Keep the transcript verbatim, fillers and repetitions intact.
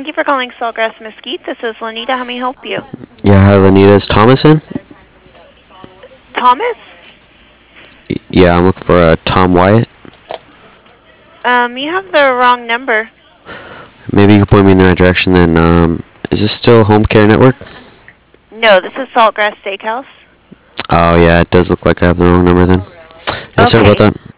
Thank you for calling Saltgrass Mesquite. This is Lanita. How may I help you? Yeah, hi, Lanita. Is Thomas in? Thomas? Y- Yeah, I'm looking for uh, Tom Wyatt. Um, you have the wrong number. Maybe you can point me in the right direction then. Um, is this still Home Care Network? No, this is Saltgrass Steakhouse. Oh, yeah, it does look like I have the wrong number then. Yeah, sorry about Okay. that.